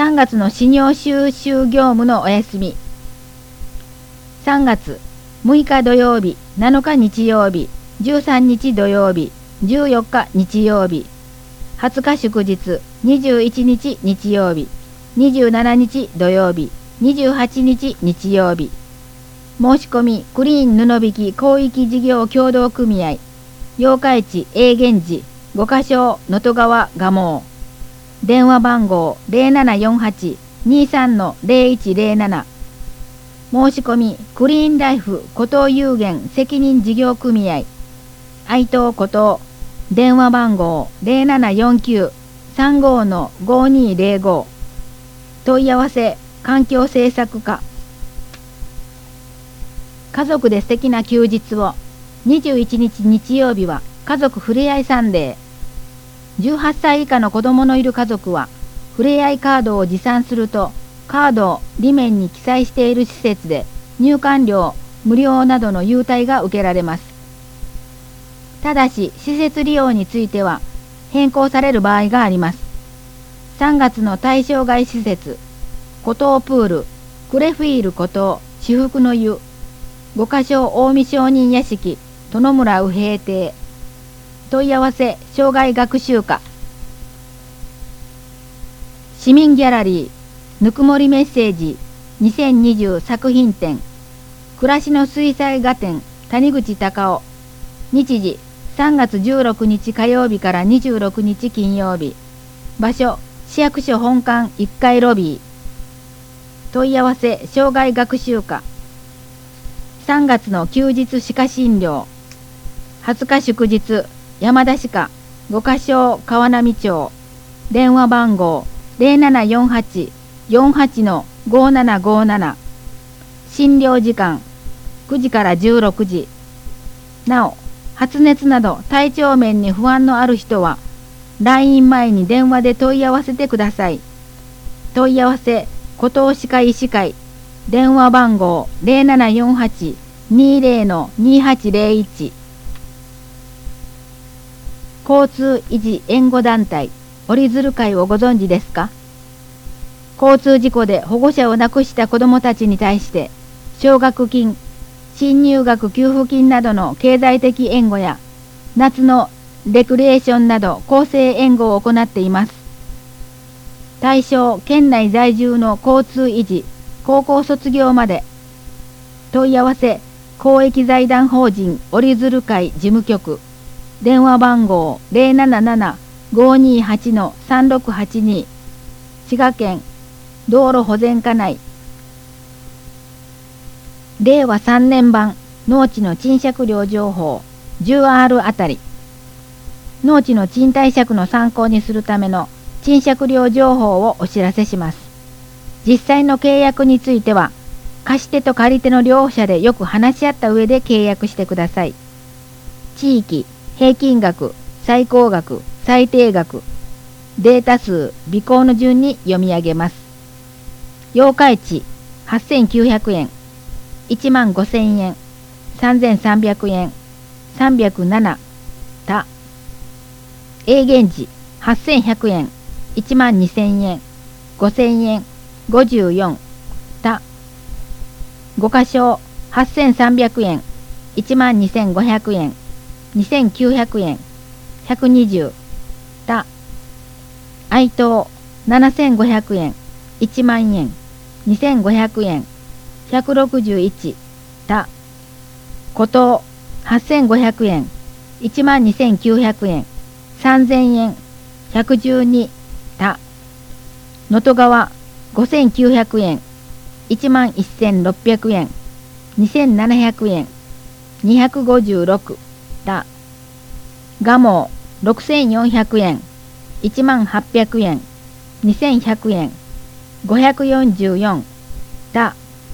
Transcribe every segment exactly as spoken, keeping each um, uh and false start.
さんがつの資料収集業務のお休み。さんがつむいか土曜日、なのか日曜日、じゅうさんにち土曜日、じゅうよっか日曜日、はつか祝日、にじゅういちにち日曜日、にじゅうしちにち土曜日、にじゅうはちにち日曜日。申し込みクリーン布引広域事業協同組合八日市永源寺ごかしょ能登川蒲生。電話番号 ゼロななよんはち にさん ゼロいちゼロなな。申し込みクリーンライフ湖東有限責任事業組合愛東湖東。電話番号 ゼロななよんきゅう さんご ごにゼロご。問い合わせ環境政策課。家族で素敵な休日を。にじゅういちにち日曜日は家族ふれあいサンデー。じゅうはっさい以下の子供のいる家族はふれあいカードを持参すると、カードを裏面に記載している施設で入館料無料などの優待が受けられます。ただし施設利用については変更される場合があります。さんがつの対象外施設、湖東プール、クレフィール湖東、至福の湯、五かしょ近江商人屋敷、殿村右平邸。問い合わせ障害学習課。市民ギャラリーぬくもりメッセージにせんにじゅう作品展、暮らしの水彩画展谷口隆夫。日時さんがつじゅうろくにち火曜日からにじゅうろくにち金曜日。場所市役所本館いっかいロビー。問い合わせ障害学習課。さんがつの休日歯科診療。はつか祝日山田歯科五かしょ川波町。電話番号 ゼロななよんはち よんはち ごななごなな。診療時間くじからじゅうろくじ。なお発熱など体調面に不安のある人は ライン 前に電話で問い合わせてください。問い合わせ湖東歯科医師会。電話番号 ゼロななよんはち にゼロ にはちゼロいち。交通維持援護団体折り鶴会をご存知ですか？交通事故で保護者を亡くした子どもたちに対して奨学金、新入学給付金などの経済的援護や夏のレクリエーションなど厚生援護を行っています。対象県内在住の交通維持高校卒業まで。問い合わせ公益財団法人折り鶴会事務局。電話番号 ゼロなななな ごにはち さんろくはちに。滋賀県道路保全課内。れいわさんねん版農地の賃借料情報 じゅうアール あたり。農地の賃貸借の参考にするための賃借料情報をお知らせします。実際の契約については貸し手と借り手の両者でよく話し合った上で契約してください。地域、平均額、最高額、最低額、データ数、尾行の順に読み上げます。八日市はっせんきゅうひゃくえん、いちまんごせんえん、さんぜんさんびゃくえん、さんびゃくなな。た。永源寺はっせんひゃくえん、いちまんにせんえん、ごせんえん、ごじゅうよん。た。五かしょはっせんさんびゃくえん、いちまんにせんごひゃくえん、にせんきゅうひゃくえん、ひゃくにじゅう。た。愛東ななせんごひゃくえん、いちまんえん、にせんごひゃくえん、ひゃくろくじゅういち。た。湖東はっせんごひゃくえん、いちまんにせんきゅうひゃくえん、さんぜんえん、ひゃくじゅうに。た。能登川ごせんきゅうひゃくえん、いちまんせんろっぴゃくえん、にせんななひゃくえん、にひゃくごじゅうろく。た。蒲生ろくせんよんひゃくえん、いちまんはっぴゃくえん、にせんひゃくえん、ごひゃくよんじゅうよん。た。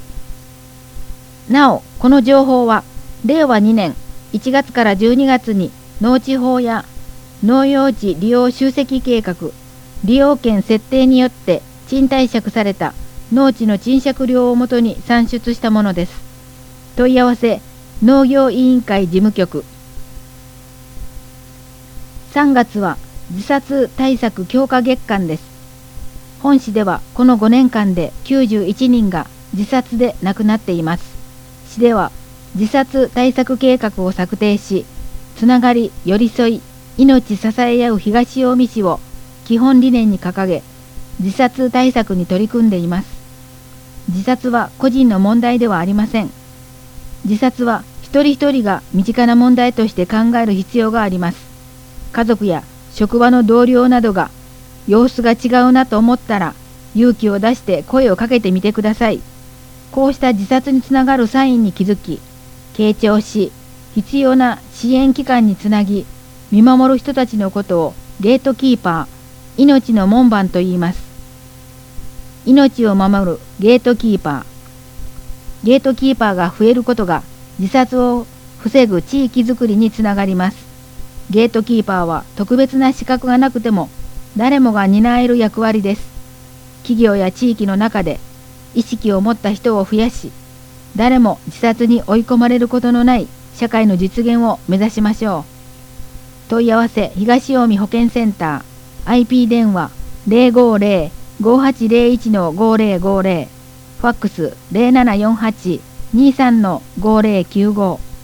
なお、この情報はれいわにねんいちがつからじゅうにがつに農地法や農用地利用集積計画、利用権設定によって賃貸借された農地の賃借料をもとに算出したものです。問い合わせ農業委員会事務局。さんがつは自殺対策強化月間です。 本市ではこのごねんかんできゅうじゅういちにんが自殺で亡くなっています。市では自殺対策計画を策定し、つながり、寄り添い、命支え合う東近江市を基本理念に掲げ、自殺対策に取り組んでいます。自殺は個人の問題ではありません。自殺は一人一人が身近な問題として考える必要があります。家族や職場の同僚などが様子が違うなと思ったら勇気を出して声をかけてみてください。こうした自殺につながるサインに気づき、傾聴し、必要な支援機関につなぎ、見守る人たちのことをゲートキーパー、命の門番と言います。命を守るゲートキーパー。ゲートキーパーが増えることが自殺を防ぐ地域づくりにつながります。ゲートキーパーは特別な資格がなくても誰もが担える役割です。企業や地域の中で意識を持った人を増やし、誰も自殺に追い込まれることのない社会の実現を目指しましょう。問い合わせ東近江保健センター アイピー 電話 ゼロごゼロ ごはちゼロいち ごゼロごゼロ、ファックス ゼロななよんはち にさん ごゼロきゅうご。